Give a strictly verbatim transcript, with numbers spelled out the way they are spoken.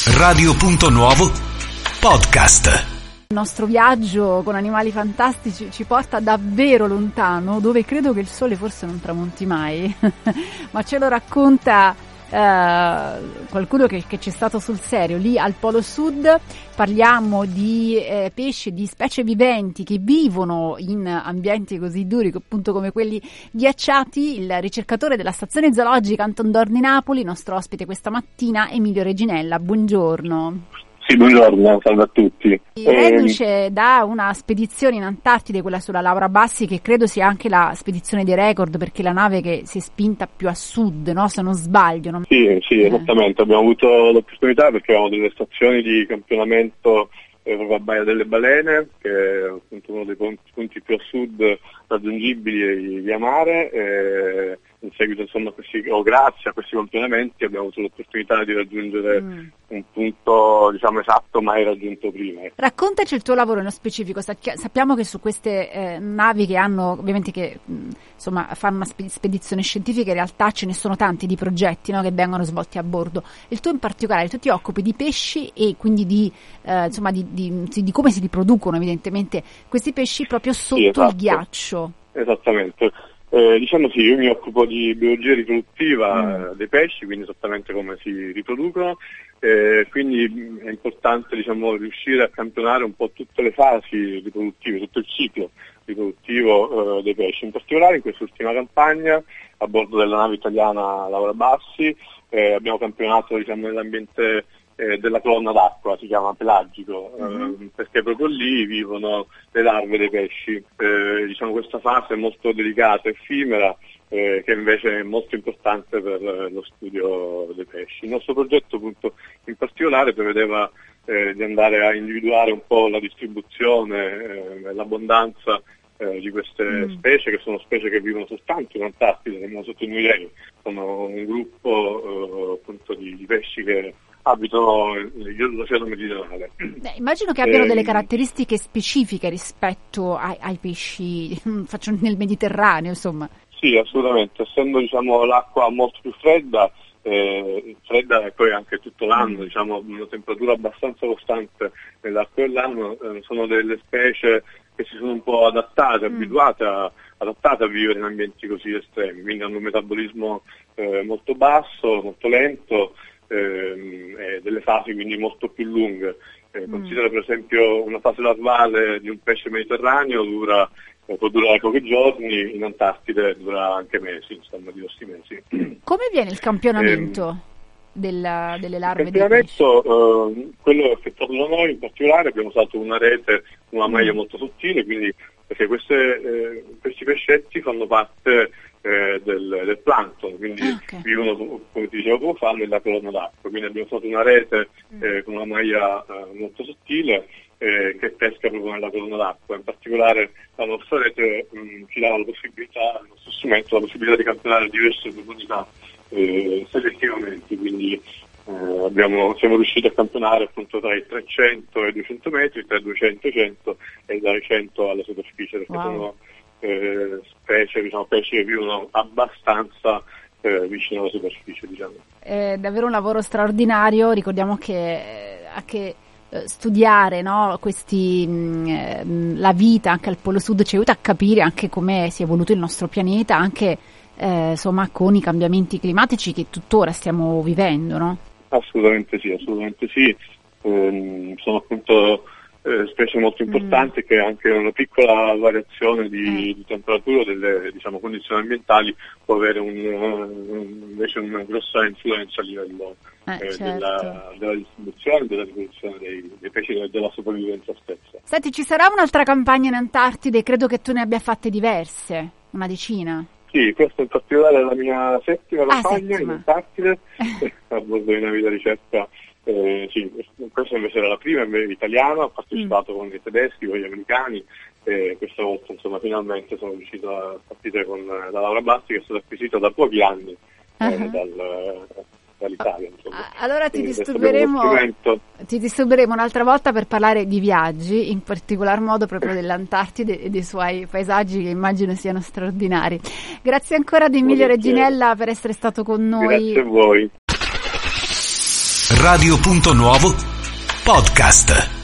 Radio Punto Nuovo Podcast. Il nostro viaggio con animali fantastici ci porta davvero lontano, dove credo che il sole forse non tramonti mai, ma ce lo racconta eh, qualcuno che, che c'è stato sul serio. Lì al Polo Sud parliamo di eh, pesci, di specie viventi che vivono in ambienti così duri, appunto come quelli ghiacciati. Il ricercatore della stazione zoologica Anton Dohrn di Napoli, nostro ospite questa mattina, Emilio Reginella. Buongiorno. Sì, buongiorno, salve a tutti. Reduce da una spedizione in Antartide, quella sulla Laura Bassi, che credo sia anche la spedizione dei record, perché è la nave che si è spinta più a sud, no? Se non sbaglio. Non... Sì, sì, eh. esattamente. Abbiamo avuto l'opportunità perché avevamo delle stazioni di campionamento eh, proprio a Baia delle Balene, che è appunto uno dei punti, punti più a sud raggiungibili via mare. E in seguito, insomma, a questi, o grazie a questi campionamenti abbiamo avuto l'opportunità di raggiungere mm. un punto, diciamo, esatto mai raggiunto prima. Raccontaci il tuo lavoro nello specifico. Sappiamo che su queste eh, navi che hanno, ovviamente che mh, insomma fanno una spedizione scientifica, in realtà ce ne sono tanti di progetti, no, che vengono svolti a bordo. Il tuo in particolare, tu ti occupi di pesci e quindi di, eh, insomma, di, di, di come si riproducono evidentemente questi pesci proprio sotto sì, esatto. il ghiaccio. Esattamente. Eh, diciamo sì, io mi occupo di biologia riproduttiva mm. dei pesci, quindi esattamente come si riproducono, eh, quindi è importante, diciamo, riuscire a campionare un po' tutte le fasi riproduttive, tutto il ciclo riproduttivo eh, dei pesci. In particolare in quest'ultima campagna, a bordo della nave italiana Laura Bassi, eh, abbiamo campionato, diciamo, nell'ambiente eh, della colonna d'acqua, si chiama pelagico, mm-hmm. eh, perché proprio lì vivono le larve dei pesci. Eh, diciamo questa fase è molto delicata, effimera, eh, che invece è molto importante per eh, lo studio dei pesci. Il nostro progetto, appunto, in particolare prevedeva eh, di andare a individuare un po' la distribuzione, eh, l'abbondanza eh, di queste mm. specie, che sono specie che vivono soltanto in Antartide, nemmeno sotto i Mirei. Sono un gruppo eh, appunto di, di pesci che abitano l'oceano meridionale. Beh, immagino che abbiano eh, delle caratteristiche specifiche rispetto ai, ai pesci faccio nel Mediterraneo, insomma. Sì, assolutamente, essendo, diciamo, l'acqua molto più fredda, eh, fredda e poi anche tutto l'anno, mm. diciamo, una temperatura abbastanza costante nell'arco dell'anno, eh, sono delle specie che si sono un po' adattate, mm. abituate a, adattate a vivere in ambienti così estremi, quindi hanno un metabolismo eh, molto basso, molto lento, Eh, delle fasi quindi molto più lunghe. Eh, mm. Considera per esempio una fase larvale di un pesce mediterraneo dura, eh, può durare pochi giorni, in Antartide dura anche mesi, insomma diversi mesi. Come viene il campionamento eh, della, delle larve? Il campionamento, eh, quello effettuato da noi in particolare, abbiamo usato una rete, una maglia mm. molto sottile, quindi perché queste, eh, questi pescetti fanno parte Eh, del, del plancton, quindi okay. vivono, come ti dicevo poco fa, nella colonna d'acqua, quindi abbiamo fatto una rete eh, con una maglia eh, molto sottile eh, che pesca proprio nella colonna d'acqua. In particolare la nostra rete mh, ci dà la possibilità, il nostro strumento, la possibilità di campionare diverse profondità eh, selettivamente, quindi eh, abbiamo, siamo riusciti a campionare appunto tra i trecento e i duecento metri, tra i duecento e i cento e dai cento alla superficie, perché wow. sono Eh, specie, diciamo, pesci che vivono abbastanza eh, vicino alla superficie, diciamo. È davvero un lavoro straordinario. Ricordiamo che anche eh, studiare, no, questi mh, la vita anche al Polo Sud ci aiuta a capire anche come si è evoluto il nostro pianeta, anche eh, insomma con i cambiamenti climatici che tuttora stiamo vivendo, no? Assolutamente sì, assolutamente sì. Eh, sono appunto Eh, specie molto importanti mm. che anche una piccola variazione di, mm. di temperatura delle, diciamo, condizioni ambientali può avere un, un, invece una grossa influenza a livello eh, eh, certo. della, della distribuzione, della riproduzione dei, dei pesci e della sopravvivenza stessa. Senti, ci sarà un'altra campagna in Antartide, credo che tu ne abbia fatte diverse, una decina. Sì, questa in particolare è la mia settima ah, campagna settima. in Antartide, a bordo di navi da ricerca. Eh, sì, questa invece era la prima italiana, ho partecipato mm. con i tedeschi, con gli americani, e questa volta, insomma, finalmente sono riuscito a partire con la Laura Bassi, che è stata acquisita da pochi anni uh-huh. eh, dal, dall'Italia. Insomma. Allora ti disturberemo, ti disturberemo un'altra volta per parlare di viaggi, in particolar modo proprio dell'Antartide e dei suoi paesaggi, che immagino siano straordinari. Grazie ancora ad Emilio Reginella per essere stato con noi. Grazie a voi. radio punto nuovo podcast.